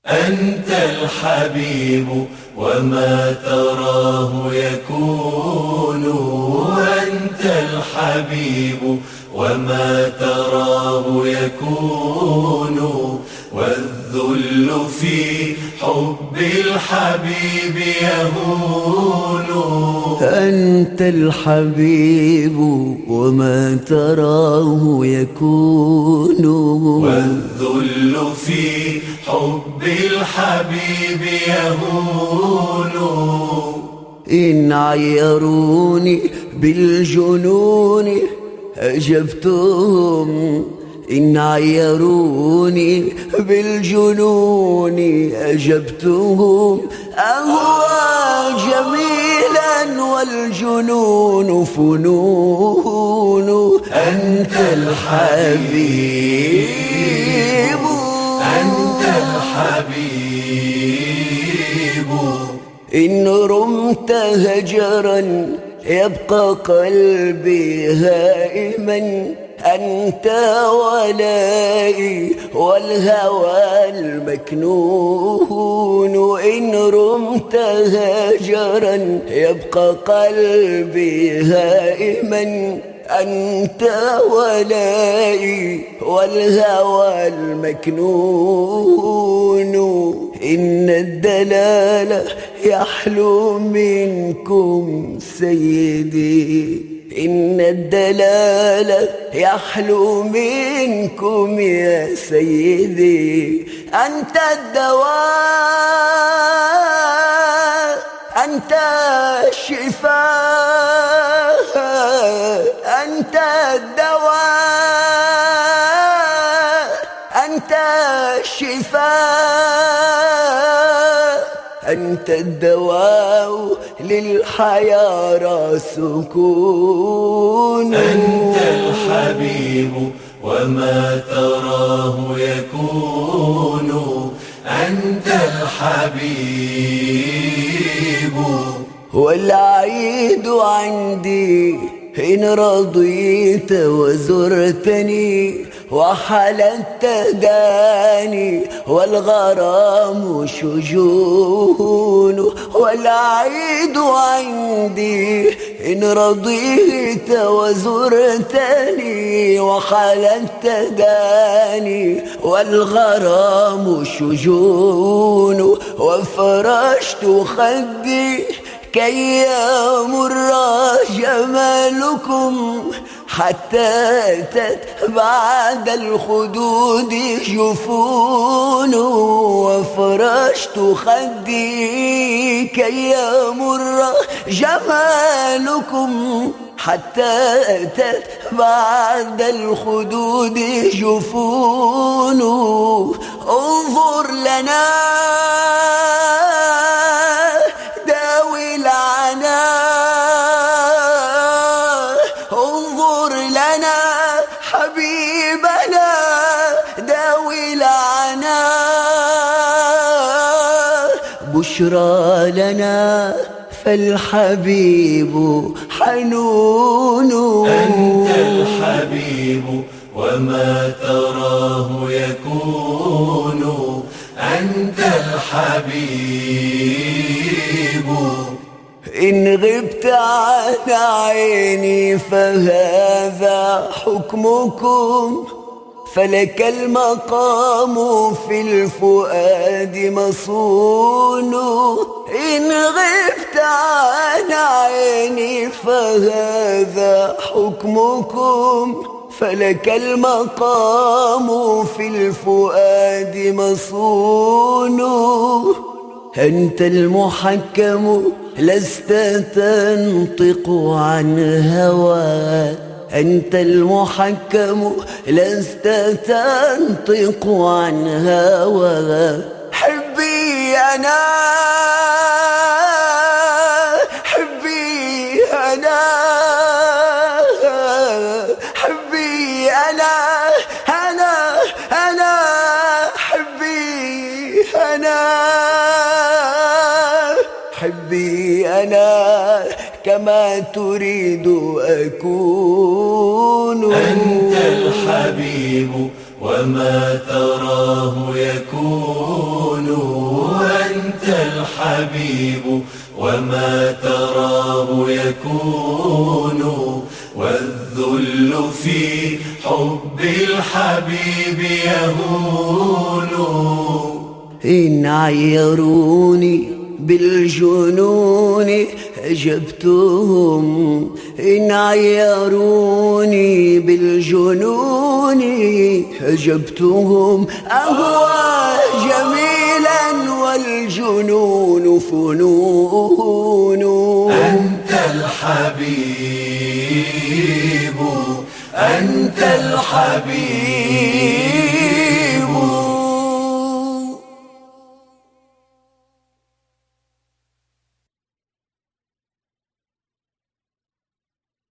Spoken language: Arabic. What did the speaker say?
أنت الحبيب وما تراه يكون. أنت الحبيب وما تراه يكون. والذل في حب الحبيب يهون. أنت الحبيب وما تراه يكون. والذل في حب الحبيب يهون. إن عيروني بالجنون أجبتهم. إن عيروني بالجنون أجبتهم. أهوى جميلا والجنون فنون. أنت الحبيب أنت الحبيب. إن رمت هجرا يبقى قلبي هائما. أنت ولائي والهوى المكنون. إن رمت هجرا يبقى قلبي هائما. أنت ولائي والهوى المكنون. إن الدلال يحلو منكم سيدي. إن الدلال يحلو منكم يا سيدي. أنت الدواء أنت الشفاء. أنت الدواء أنت الشفاء. أنت الدواء للحيارى سكون. أنت الحبيب وما تراه يكون. أنت الحبيب. والعيد عندي إن رضيت وزرتني وحلت داني والغرام شجون. والعيد عندي إن رضيت وزرتني وحلت داني والغرام شجون. وفرشت خدي كي يمر جمالكم حتى أتت بعد الخدود جفون. وفرشت خدي كي يمر جمالكم حتى أتت بعد الخدود جفون. انظر لنا داوي العناء. انظر لنا حبيبنا داوي العناء. بشرى لنا فالحبيب حنون. أنت الحبيب وما تراه يكون. أنت الحبيب. إن غبت عن عيني فهذا حكمكم. فلك المقام في الفؤاد مصون. إن غبت عن عيني فهذا حكمكم. فلك المقام في الفؤاد مصون. أنت المحكم لست تنطق عن هوى. أنت المحكم لست تنطق عن هوى. حبي أنا حبي أنا حبي أنا حبي حبي أنا كما تريد أكون. أنت الحبيب وما تراه يكون. الحبيب وما تراه يكون، والذل في حب الحبيب يهون. إن عيروني بالجنون أجبتهم، إن عيروني بالجنون أجبتهم. أهوى جميلا والجنون فنون. أنت الحبيب، أنت الحبيب.